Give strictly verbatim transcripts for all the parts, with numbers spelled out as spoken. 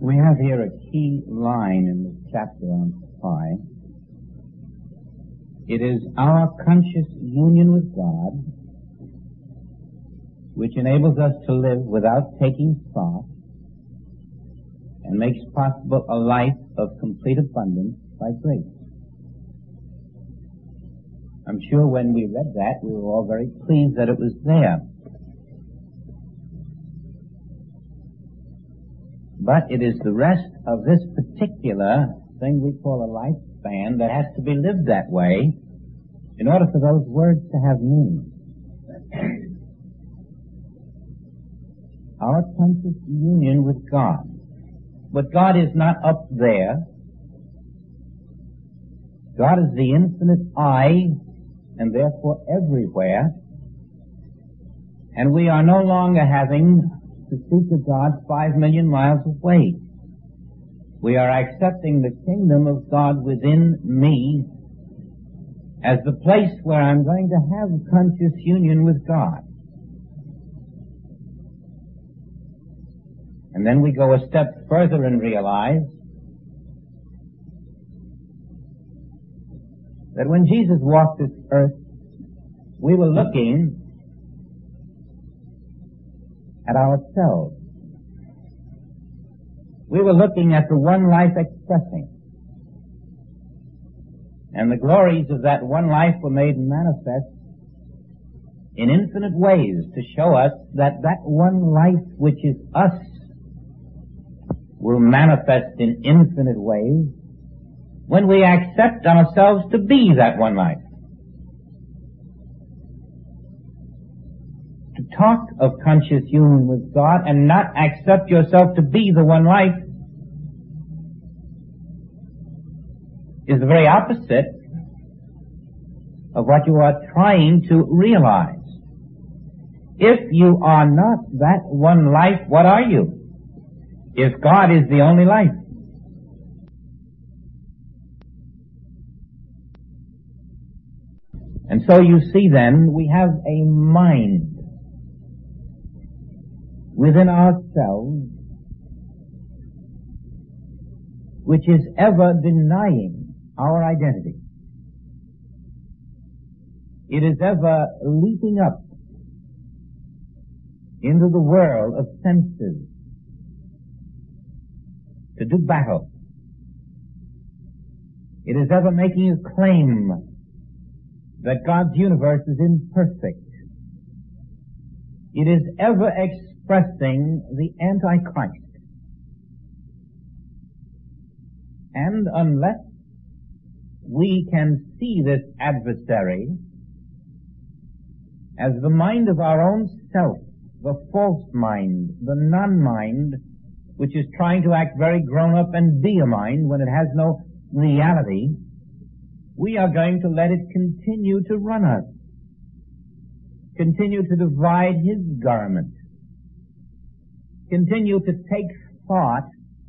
We have here a key line in this chapter on supply. It is our conscious union with God which enables us to live without taking thought and makes possible a life of complete abundance by grace. I'm sure when we read that, we were all very pleased that it was there. But it is the rest of this particular thing we call a lifespan that has to be lived that way in order for those words to have meaning. Our conscious union with God. But God is not up there. God is the infinite I, and therefore everywhere. And we are no longer having to speak to God five million miles away. We are accepting the kingdom of God within me as the place where I'm going to have a conscious union with God. And then we go a step further and realize that when Jesus walked this earth, we were looking at ourselves. We were looking at the one life expressing. And the glories of that one life were made manifest in infinite ways to show us that that one life which is us will manifest in infinite ways when we accept ourselves to be that one life. To talk of conscious union with God and not accept yourself to be the one life is the very opposite of what you are trying to realize. If you are not that one life, what are you? If God is the only life. And so you see then, we have a mind within ourselves which is ever denying our identity. It is ever leaping up into the world of senses to do battle. It is ever making a claim that God's universe is imperfect. It is ever expressing the Antichrist. And unless we can see this adversary as the mind of our own self, the false mind, the non-mind, which is trying to act very grown up and be a mind when it has no reality, we are going to let it continue to run us, continue to divide his garment, continue to take thought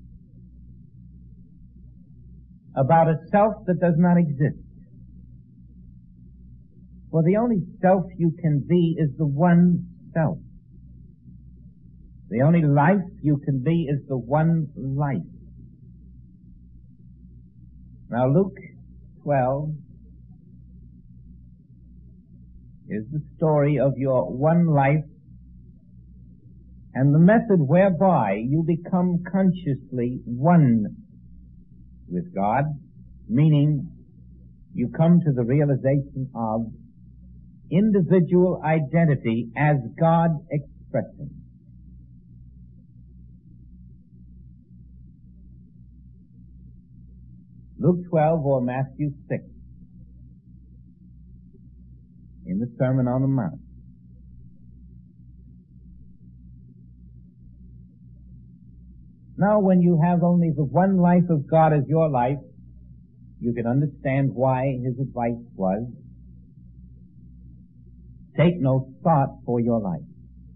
about a self that does not exist. For the only self you can be is the one self. The only life you can be is the one life. Now Luke twelve is the story of your one life and the method whereby you become consciously one with God, meaning you come to the realization of individual identity as God expressing. Luke twelve or Matthew six in the Sermon on the Mount. Now, when you have only the one life of God as your life, you can understand why his advice was, take no thought for your life.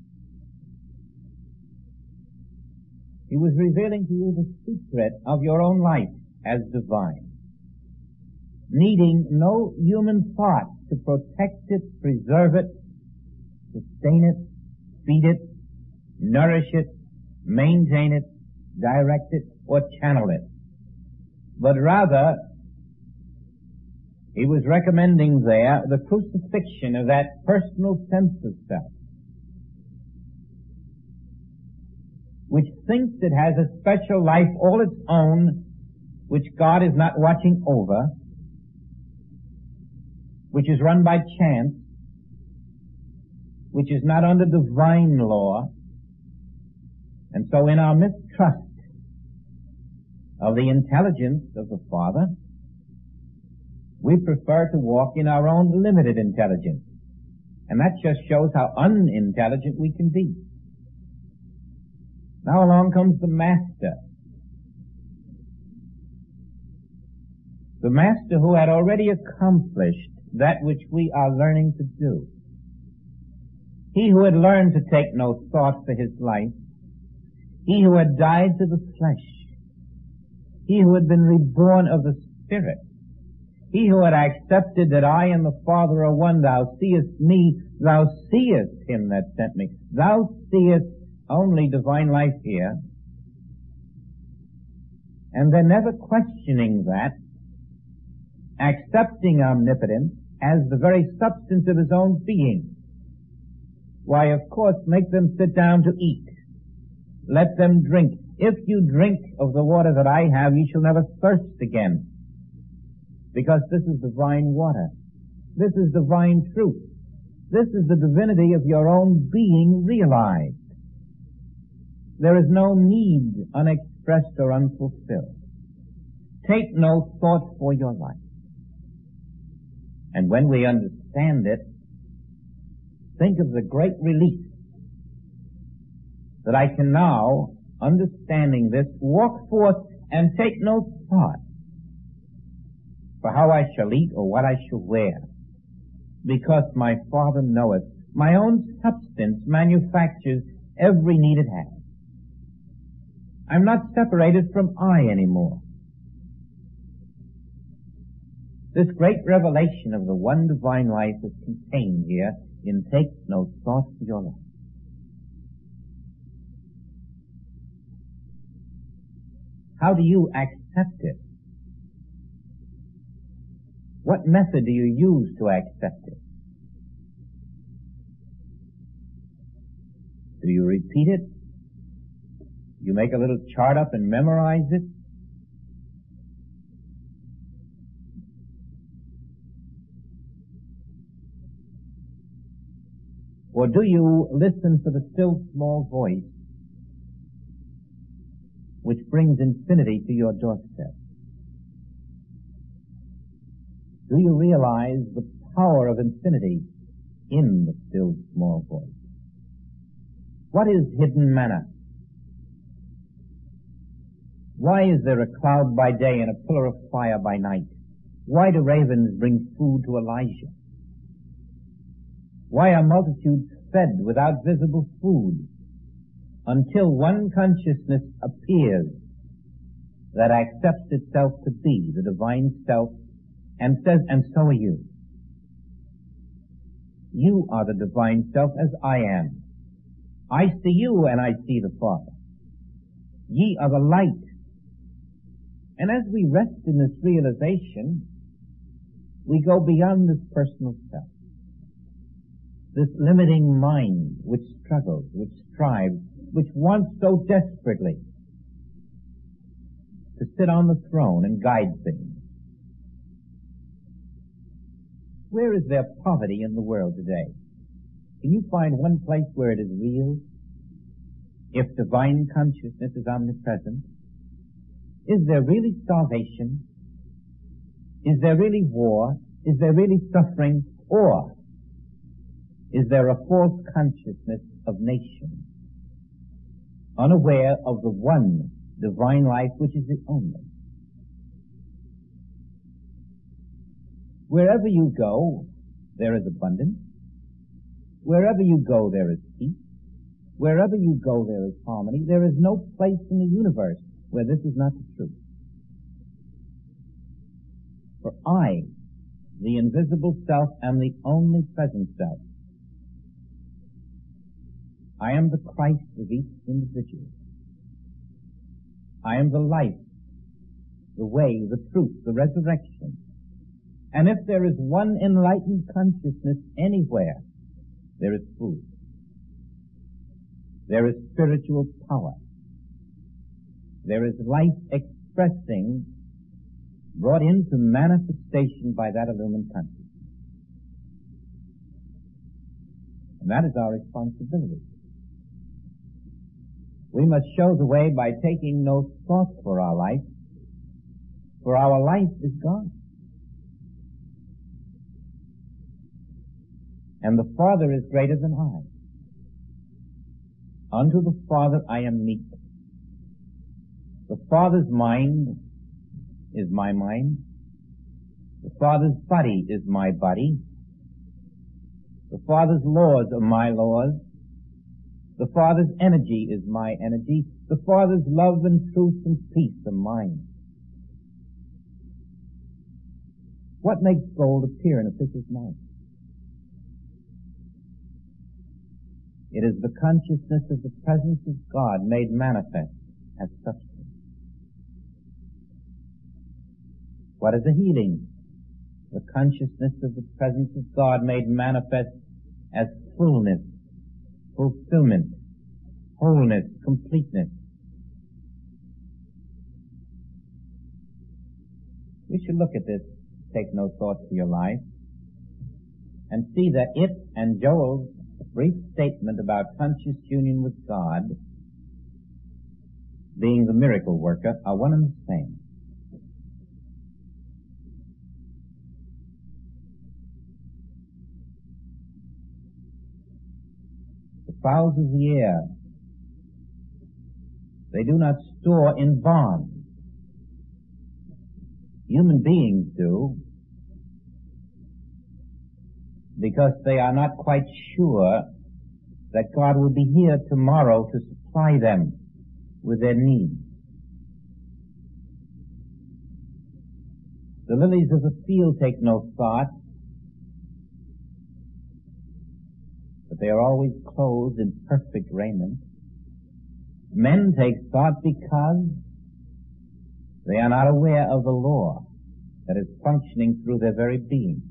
He was revealing to you the secret of your own life as divine, needing no human thought to protect it, preserve it, sustain it, feed it, nourish it, maintain it, direct it, or channel it. But rather, he was recommending there the crucifixion of that personal sense of self, which thinks it has a special life all its own, which God is not watching over, which is run by chance, which is not under divine law. And so in our mistrust of the intelligence of the Father, we prefer to walk in our own limited intelligence. And that just shows how unintelligent we can be. Now along comes the Master. The Master who had already accomplished that which we are learning to do. He who had learned to take no thought for his life. He who had died to the flesh. He who had been reborn of the Spirit. He who had accepted that I and the Father are one. Thou seest me, thou seest him that sent me. Thou seest only divine life here. And then never questioning that, accepting omnipotence as the very substance of his own being. Why, of course, make them sit down to eat. Let them drink. If you drink of the water that I have, you shall never thirst again. Because this is divine water. This is divine truth. This is the divinity of your own being realized. There is no need unexpressed or unfulfilled. Take no thought for your life. And when we understand it, think of the great relief that I can now, understanding this, walk forth and take no thought for how I shall eat or what I shall wear, because my Father knoweth. My own substance manufactures every need it has. I'm not separated from I anymore. This great revelation of the one divine life is contained here in take no thought for your life. How do you accept it? What method do you use to accept it? Do you repeat it? You make a little chart up and memorize it? Or do you listen for the still small voice which brings infinity to your doorstep? Do you realize the power of infinity in the still small voice? What is hidden manna? Why is there a cloud by day and a pillar of fire by night? Why do ravens bring food to Elijah? Why are multitudes fed without visible food until one consciousness appears that accepts itself to be the divine self and says, and so are you. You are the divine self as I am. I see you and I see the Father. Ye are the light. And as we rest in this realization, we go beyond this personal self. This limiting mind which struggles, which strives, which wants so desperately to sit on the throne and guide things. Where is there poverty in the world today? Can you find one place where it is real? If divine consciousness is omnipresent, is there really starvation? Is there really war? Is there really suffering? Or is there a false consciousness of nations, unaware of the one divine life which is the only? Wherever you go, there is abundance. Wherever you go, there is peace. Wherever you go, there is harmony. There is no place in the universe where this is not the truth. For I, the invisible self, am the only present self. I am the Christ of each individual. I am the life, the way, the truth, the resurrection. And if there is one enlightened consciousness anywhere, there is food. There is spiritual power. There is life expressing, brought into manifestation by that illumined consciousness. And that is our responsibility. We must show the way by taking no thought for our life, for our life is God. And the Father is greater than I. Unto the Father I am meek. The Father's mind is my mind. The Father's body is my body. The Father's laws are my laws. The Father's energy is my energy. The Father's love and truth and peace are mine. What makes gold appear in a fisher's mouth? It is the consciousness of the presence of God made manifest as substance. What is a healing? The consciousness of the presence of God made manifest as fullness, fulfillment, wholeness, completeness. We should look at this, take no thought for your life, and see that it and Joel's brief statement about conscious union with God, being the miracle worker, are one and the same. The fowls of the air, they do not store in barns. Human beings do, because they are not quite sure that God will be here tomorrow to supply them with their needs. The lilies of the field take no thought, but they are always clothed in perfect raiment. Men take thought because they are not aware of the law that is functioning through their very being.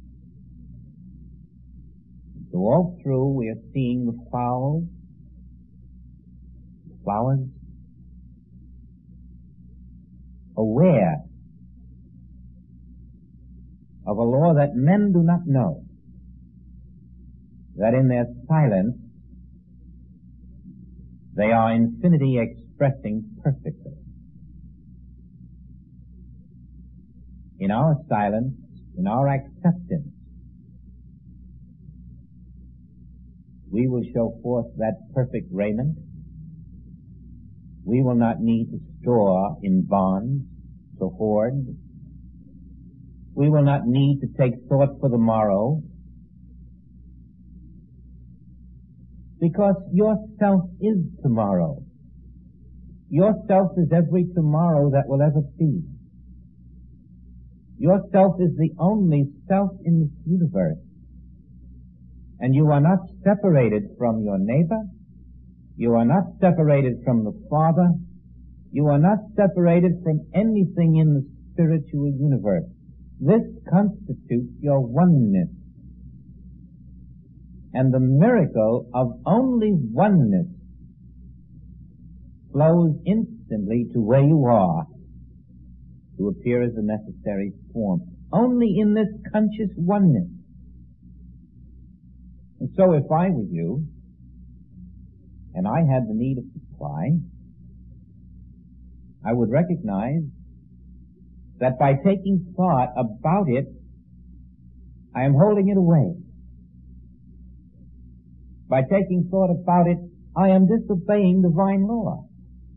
So all through we are seeing the fowls, the flowers, aware of a law that men do not know, that in their silence they are infinity expressing perfectly. In our silence, in our acceptance, we will show forth that perfect raiment. We will not need to store in barns, to hoard. We will not need to take thought for the morrow, because yourself is tomorrow. Yourself is every tomorrow that will ever be. Yourself is the only self in this universe. And you are not separated from your neighbor. You are not separated from the Father. You are not separated from anything in the spiritual universe. This constitutes your oneness. And the miracle of only oneness flows instantly to where you are to appear as the necessary form. Only in this conscious oneness. And so if I were you, and I had the need of supply, I would recognize that by taking thought about it, I am holding it away. By taking thought about it, I am disobeying divine law,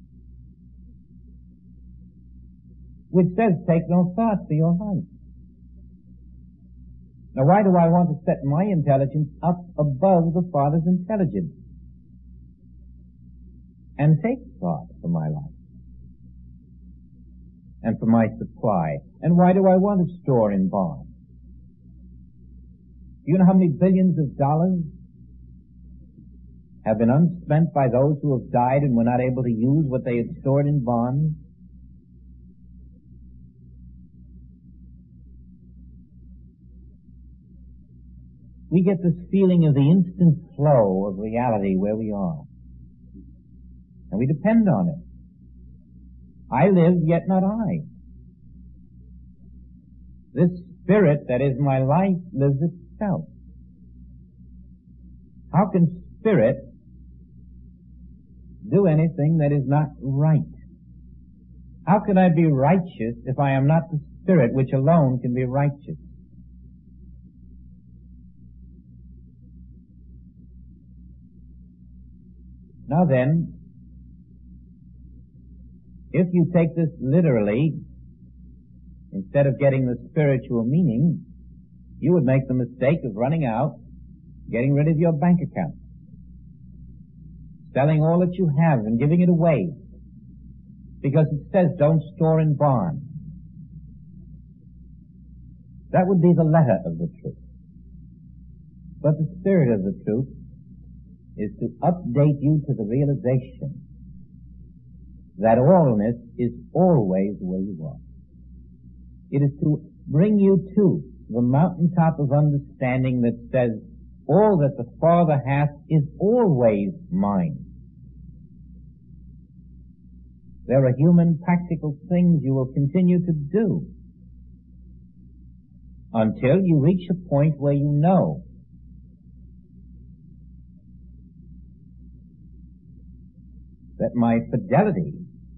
which says, take no thought for your life. Now, why do I want to set my intelligence up above the Father's intelligence and take thought for my life and for my supply? And why do I want to store in bonds? Do you know how many billions of dollars have been unspent by those who have died and were not able to use what they had stored in bonds? We get this feeling of the instant flow of reality where we are. And we depend on it. I live, yet not I. This spirit that is my life lives itself. How can spirit do anything that is not right? How can I be righteous if I am not the spirit which alone can be righteous? Now then, if you take this literally, instead of getting the spiritual meaning, you would make the mistake of running out, getting rid of your bank account, selling all that you have and giving it away, because it says don't store in bonds. That would be the letter of the truth. But the spirit of the truth is to update you to the realization that allness is always where you are. It is to bring you to the mountaintop of understanding that says, all that the Father hath is always mine. There are human practical things you will continue to do until you reach a point where you know that my fidelity,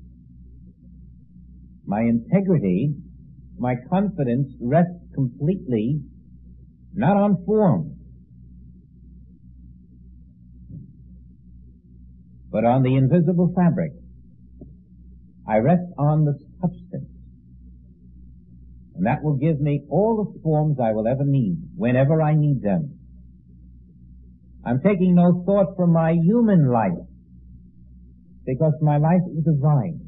my integrity, my confidence rests completely not on form, but on the invisible fabric. I rest on the substance. And that will give me all the forms I will ever need, whenever I need them. I'm taking no thought for my human life, because my life is divine.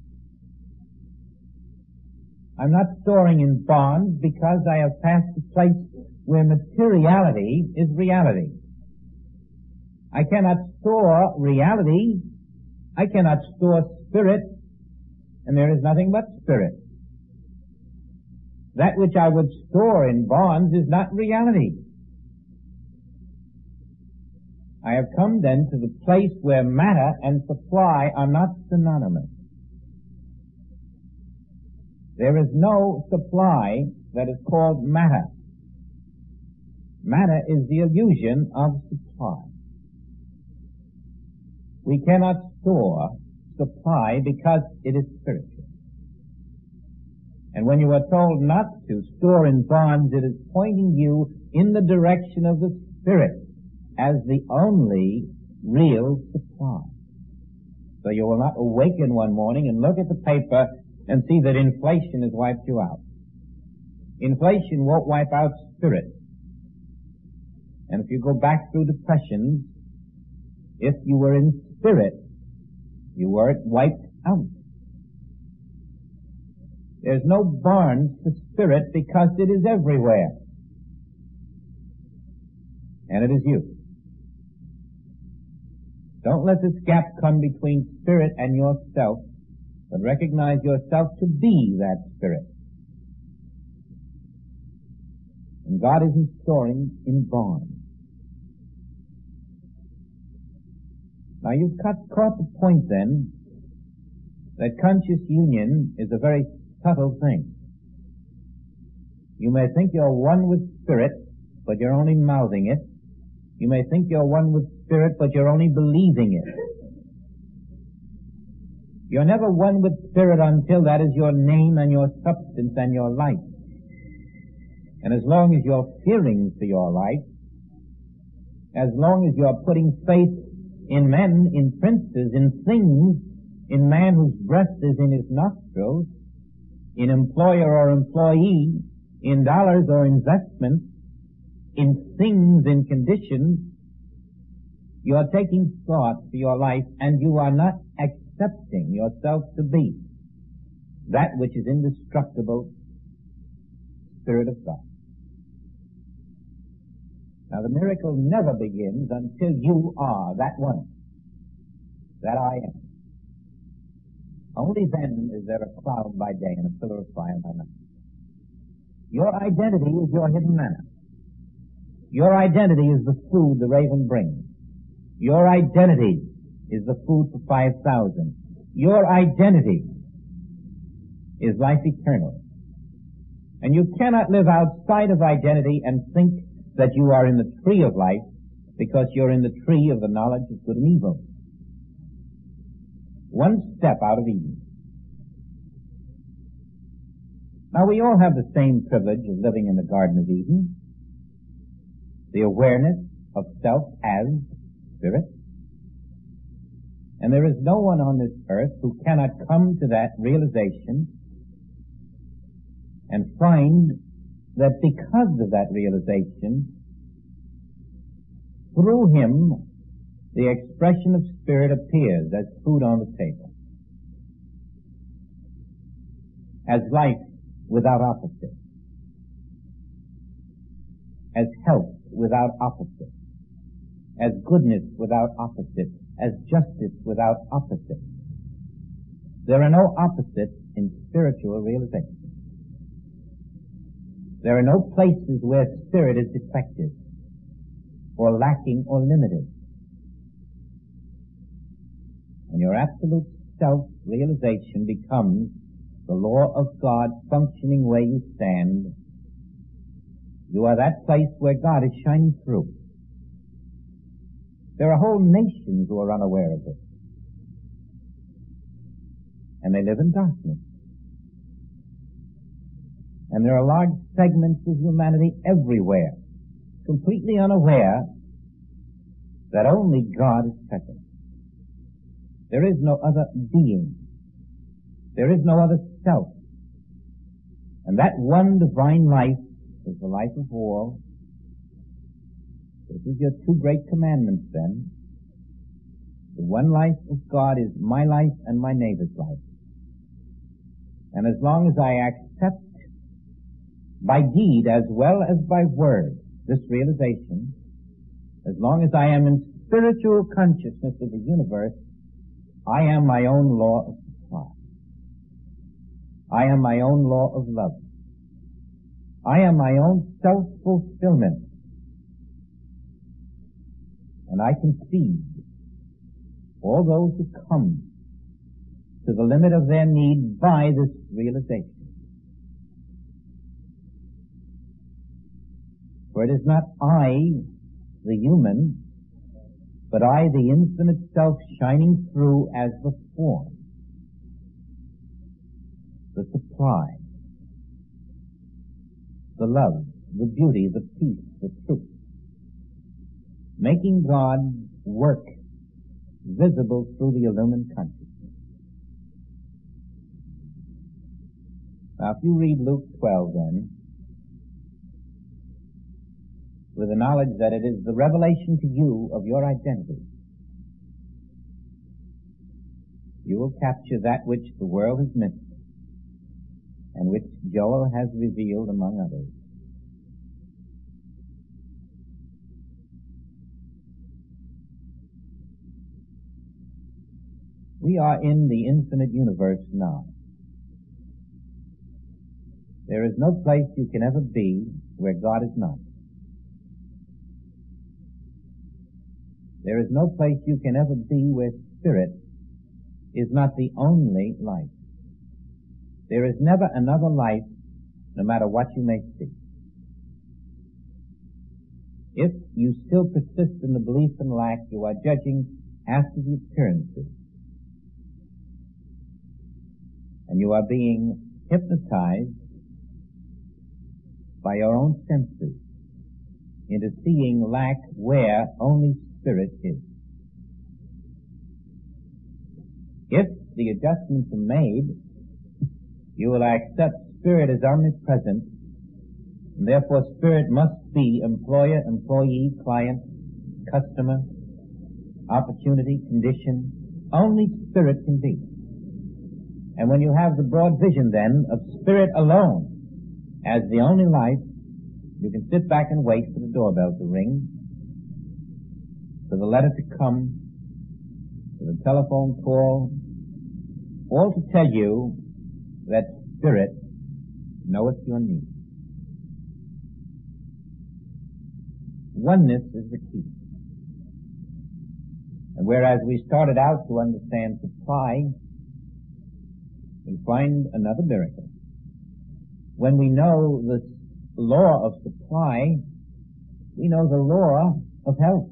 I'm not storing in bonds because I have passed a place where materiality is reality. I cannot store reality. I cannot store spirit, and there is nothing but spirit. That which I would store in bonds is not reality. I have come then to the place where matter and supply are not synonymous. There is no supply that is called matter. Matter is the illusion of supply. We cannot store supply because it is spiritual. And when you are told not to store in bonds, it is pointing you in the direction of the Spirit as the only real supply. So you will not awaken one morning and look at the paper and see that inflation has wiped you out. Inflation won't wipe out spirit. And if you go back through depressions, if you were in spirit, you weren't wiped out. There's no barns to spirit because it is everywhere. And it is you. Don't let this gap come between spirit and yourself, but recognize yourself to be that spirit. And God isn't storing in bonds. Now you've cut, caught the point then that conscious union is a very subtle thing. You may think you're one with spirit, but you're only mouthing it. You may think you're one with spirit, but you're only believing it. You're never one with spirit until that is your name and your substance and your life. And as long as you're fearing for your life, as long as you're putting faith in men, in princes, in things, in man whose breath is in his nostrils, in employer or employee, in dollars or investments, in things, in conditions, you are taking thought for your life and you are not accepting yourself to be that which is indestructible, Spirit of God. Now the miracle never begins until you are that one, that I am. Only then is there a cloud by day and a pillar of fire by night. Your identity is your hidden manna. Your identity is the food the raven brings. Your identity is the food for five thousand. Your identity is life eternal. And you cannot live outside of identity and think that you are in the tree of life because you're in the tree of the knowledge of good and evil. One step out of Eden. Now we all have the same privilege of living in the Garden of Eden. The awareness of self as spirit. And there is no one on this earth who cannot come to that realization and find that because of that realization, through him, the expression of spirit appears as food on the table, as life without opposite, as health without opposite, as goodness without opposite, as justice without opposite. There are no opposites in spiritual realization. There are no places where spirit is defective, or lacking, or limited. And your absolute self-realization becomes the law of God functioning where you stand. You are that place where God is shining through. There are whole nations who are unaware of this. And they live in darkness. And there are large segments of humanity everywhere, completely unaware that only God is present. There is no other being. There is no other self. And that one divine life is the life of all. This is your two great commandments then. The one life of God is my life and my neighbor's life. And as long as I accept by deed as well as by word this realization, as long as I am in spiritual consciousness of the universe, I am my own law of supply. I am my own law of love. I am my own self-fulfillment. And I can feed all those who come to the limit of their need by this realization. For it is not I, the human, but I, the infinite self, shining through as the form, the supply, the love, the beauty, the peace, the truth, making God's work visible through the illumined consciousness. Now, if you read Luke twelve then, with the knowledge that it is the revelation to you of your identity, you will capture that which the world has missed and which Joel has revealed among others. We are in the infinite universe now. There is no place you can ever be where God is not. There is no place you can ever be where spirit is not the only life. There is never another life, no matter what you may see. If you still persist in the belief in lack, you are judging after the appearances. And you are being hypnotized by your own senses into seeing lack where only spirit is. If the adjustments are made, you will accept spirit as omnipresent, and therefore spirit must be employer, employee, client, customer, opportunity, condition. Only spirit can be. And when you have the broad vision then of spirit alone as the only life, You can sit back and wait for the doorbell to ring, for the letter to come, for the telephone call, all to tell you that Spirit knoweth your need. Oneness is the key. And whereas we started out to understand supply, we find another miracle. When we know the law of supply, we know the law of health.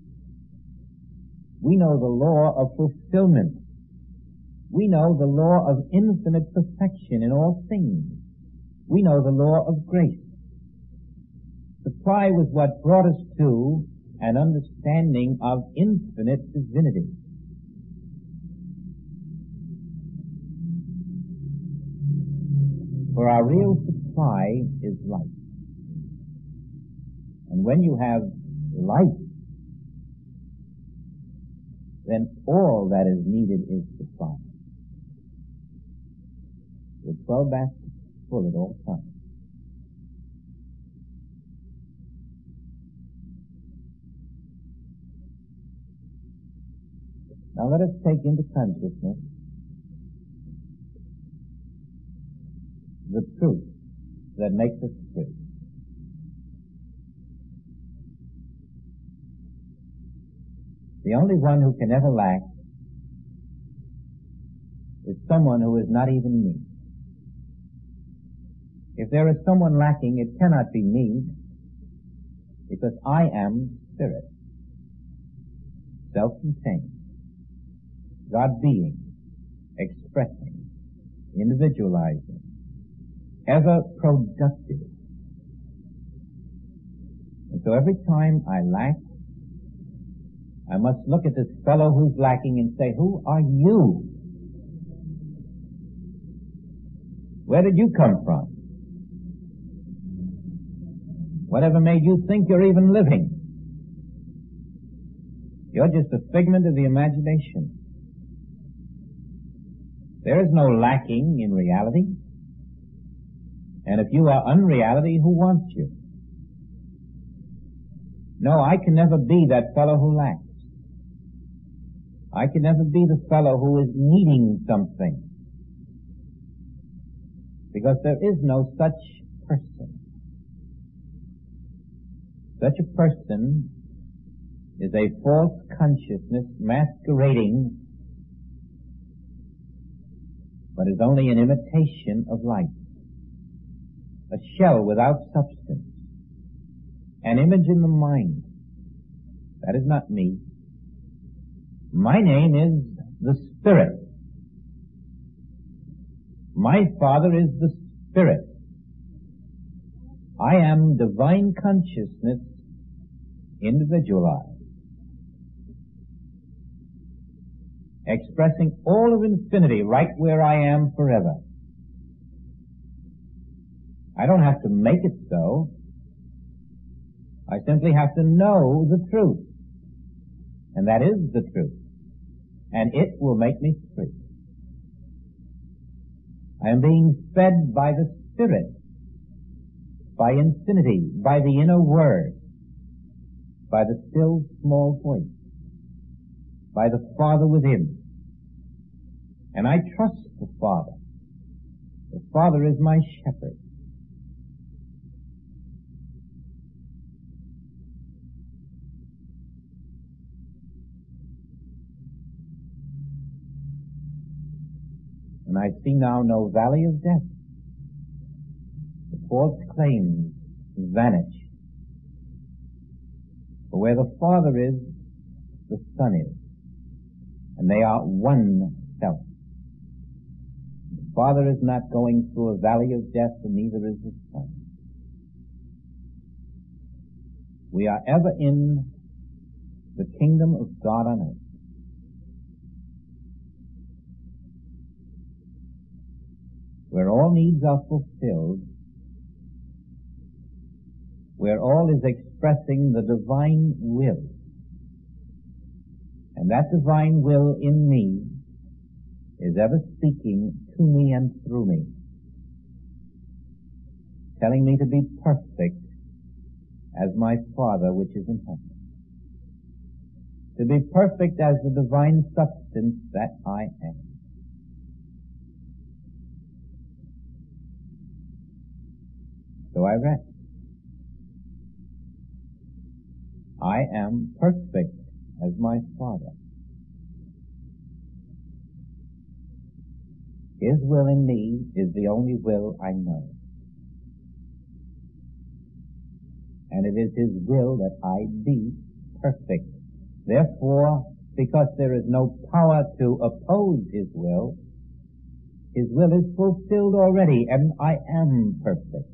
We know the law of fulfillment. We know the law of infinite perfection in all things. We know the law of grace. Supply was what brought us to an understanding of infinite divinity. For our real supply is life. And when you have life, then all that is needed is supply. With twelve baskets full at all times. Now let us take into consciousness the truth that makes us free. The only one who can ever lack is someone who is not even me. If there is someone lacking, it cannot be me, because I am Spirit, self-contained, God being, expressing, individualizing, ever productive. And so every time I lack, I must look at this fellow who's lacking and say, who are you? Where did you come from? Whatever made you think you're even living? You're just a figment of the imagination. There is no lacking in reality. And if you are unreality, who wants you? No, I can never be that fellow who lacks. I can never be the fellow who is needing something. Because there is no such person. Such a person is a false consciousness masquerading, but is only an imitation of life. A shell without substance. An image in the mind. That is not me. My name is the Spirit. My Father is the Spirit. I am divine consciousness individualized, expressing all of infinity right where I am forever. I don't have to make it so. I simply have to know the truth. And that is the truth. And it will make me free. I am being fed by the Spirit, by infinity, by the inner word, by the still small voice, by the Father within. And I trust the Father. The Father is my shepherd. And I see now no valley of death. The false claims vanish. For where the Father is, the Son is. And they are one self. The Father is not going through a valley of death, and neither is the Son. We are ever in the kingdom of God on earth. Where all needs are fulfilled, where all is expressing the divine will. And that divine will in me is ever speaking to me and through me, telling me to be perfect as my Father which is in heaven. To be perfect as the divine substance that I am. So I rest. I am perfect as my Father. His will in me is the only will I know. And it is His will that I be perfect. Therefore, because there is no power to oppose His will, His will is fulfilled already, and I am perfect.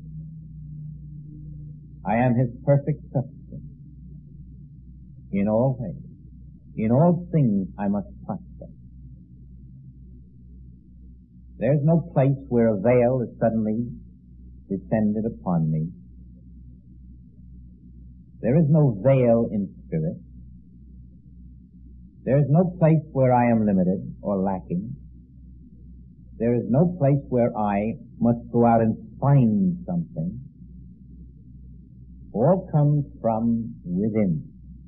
I am His perfect substance. In all ways, in all things I must prosper. There's no place where a veil is suddenly descended upon me. There is no veil in spirit. There is no place where I am limited or lacking. There is no place where I must go out and find something. All comes from within.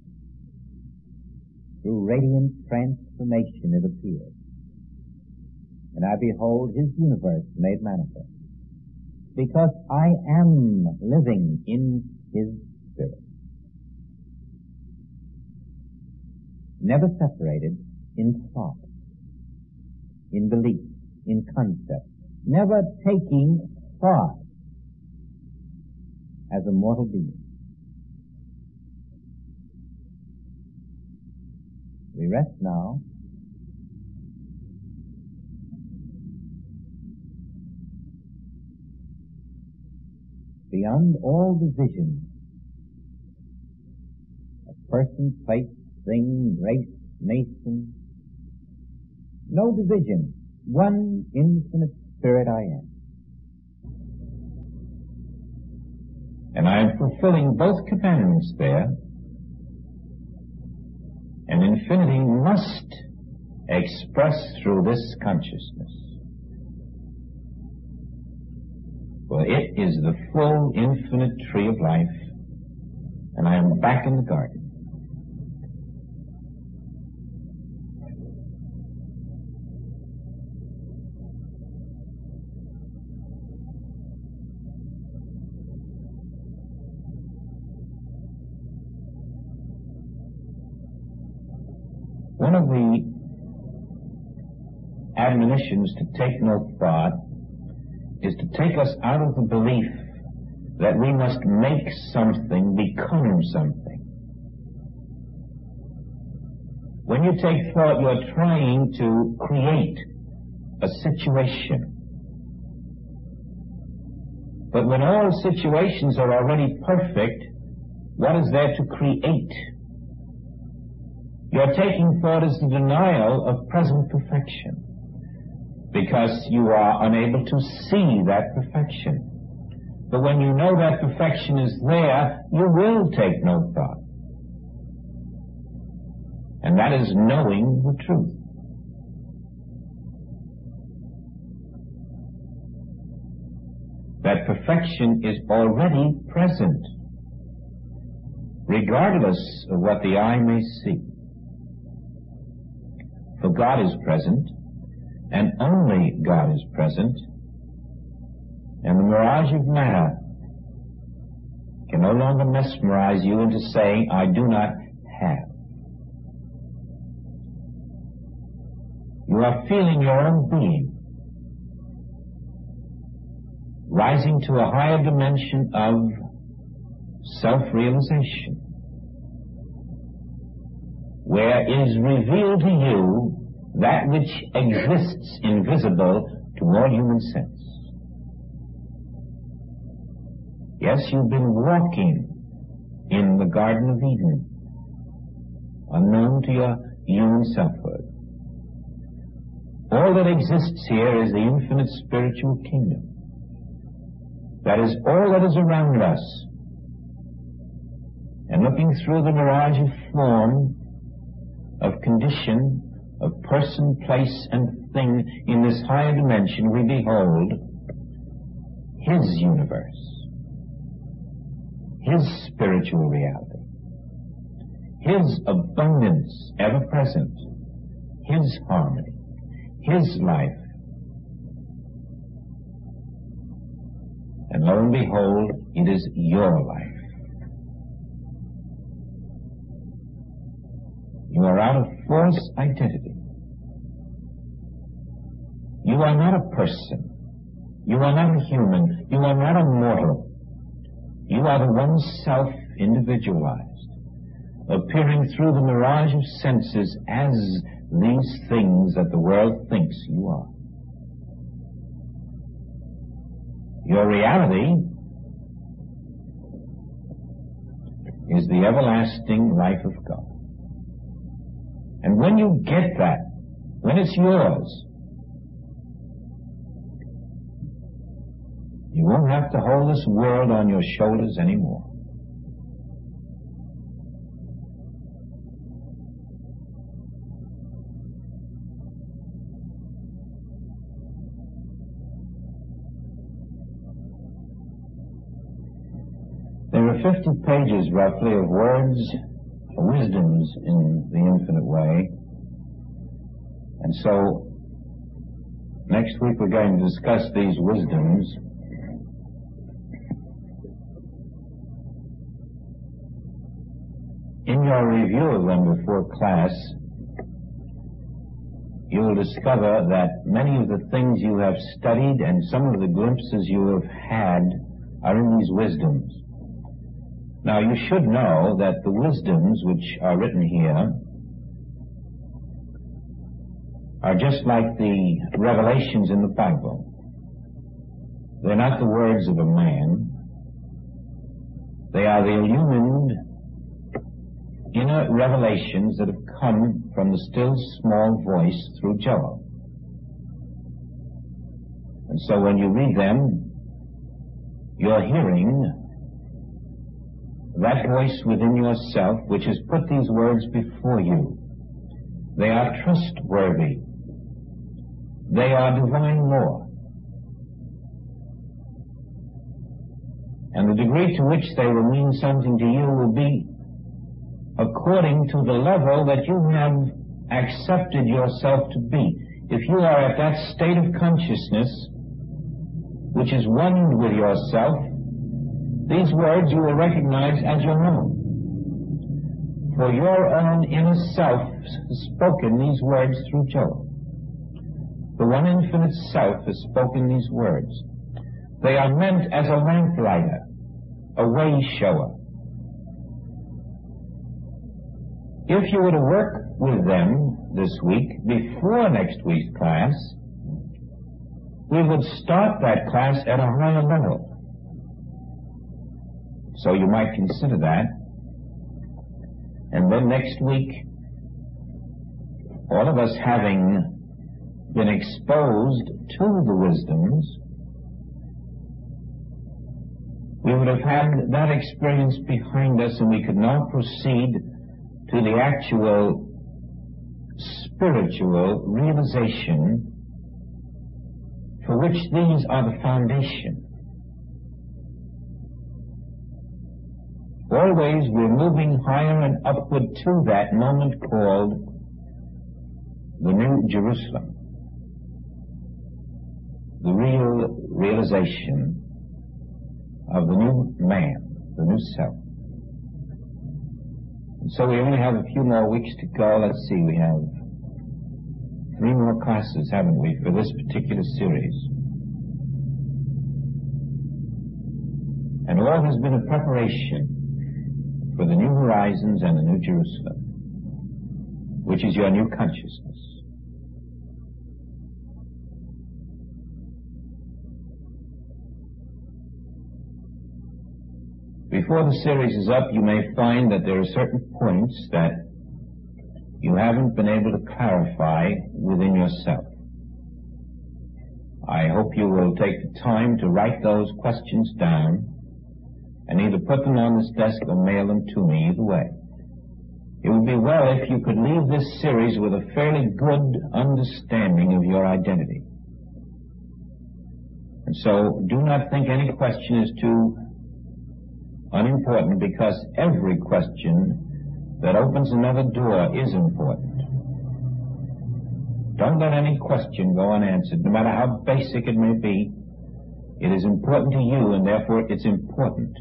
Through radiant transformation it appears. And I behold His universe made manifest. Because I am living in His Spirit. Never separated in thought, in belief, in concept. Never taking thought as a mortal being. We rest now. Beyond all division of person, place, thing, race, nation, no division, one infinite Spirit I am. And I am fulfilling both commandments there, and infinity must express through this consciousness. For it is the full infinite tree of life, and I am back in the garden. One of the admonitions to take no thought is to take us out of the belief that we must make something become something. When you take thought, you're trying to create a situation. But when all situations are already perfect, what is there to create? You're taking thought as the denial of present perfection, because you are unable to see that perfection. But when you know that perfection is there, you will take no thought. And that is knowing the truth. That perfection is already present, regardless of what the eye may see. For God is present, and only God is present, and the mirage of matter can no longer mesmerize you into saying, I do not have. You are feeling your own being rising to a higher dimension of self-realization, where it is revealed to you that which exists invisible to all human sense. Yes, you've been walking in the Garden of Eden, unknown to your human selfhood. All that exists here is the infinite spiritual kingdom. That is all that is around us. And looking through the mirage of form, of condition, of person, place, and thing in this higher dimension, we behold His universe, His spiritual reality, His abundance ever present, His harmony, His life. And lo and behold, it is your life. You are out of false identity. You are not a person. You are not a human. You are not a mortal. You are the one self individualized, appearing through the mirage of senses as these things that the world thinks you are. Your reality is the everlasting life of God. And when you get that, when it's yours, you won't have to hold this world on your shoulders anymore. There are fifty pages, roughly, of words, wisdoms in the infinite way. And so, next week we're going to discuss these wisdoms. In your review of them before class, you will discover that many of the things you have studied and some of the glimpses you have had are in these wisdoms. Now, you should know that the wisdoms which are written here are just like the revelations in the Bible. They're not the words of a man. They are the illumined inner revelations that have come from the still small voice through Joel. And so when you read them, you're hearing that voice within yourself which has put these words before you. They are trustworthy. They are divine law. And the degree to which they will mean something to you will be according to the level that you have accepted yourself to be. If you are at that state of consciousness which is one with yourself, these words you will recognize as your own. For your own inner self has spoken these words through Joel. The one infinite self has spoken these words. They are meant as a lamplighter, a way shower. If you were to work with them this week, before next week's class, we would start that class at a higher level. So you might consider that. And then next week, all of us having been exposed to the wisdoms, we would have had that experience behind us, and we could now proceed to the actual spiritual realization for which these are the foundation. Always we're moving higher and upward to that moment called the New Jerusalem, the real realization of the new man, the new self. And so we only have a few more weeks to go. Let's see, we have three more classes, haven't we, for this particular series. And all has been a preparation for the new horizons and the new Jerusalem, which is your new consciousness. Before the series is up, you may find that there are certain points that you haven't been able to clarify within yourself. I hope you will take the time to write those questions down and either put them on this desk or mail them to me, either way. It would be well if you could leave this series with a fairly good understanding of your identity. And so do not think any question is too unimportant because every question that opens another door is important. Don't let any question go unanswered, no matter how basic it may be. It is important to you, and therefore it's important.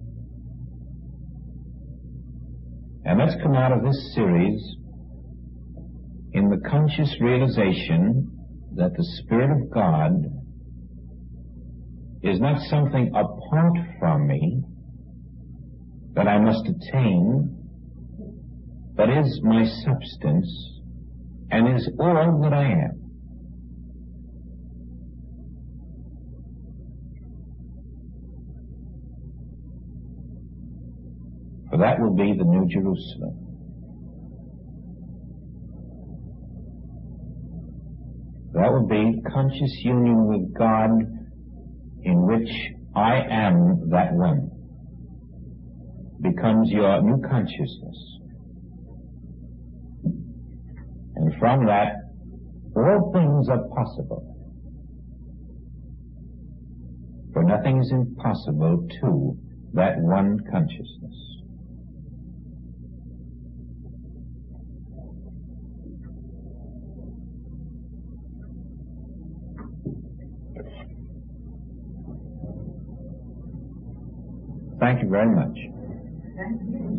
And let's come out of this series in the conscious realization that the Spirit of God is not something apart from me that I must attain, but is my substance and is all that I am. For that will be the New Jerusalem. That will be conscious union with God in which I am that one. Becomes your new consciousness. And from that, all things are possible. For nothing is impossible to that one consciousness. Thank you very much. Thank you.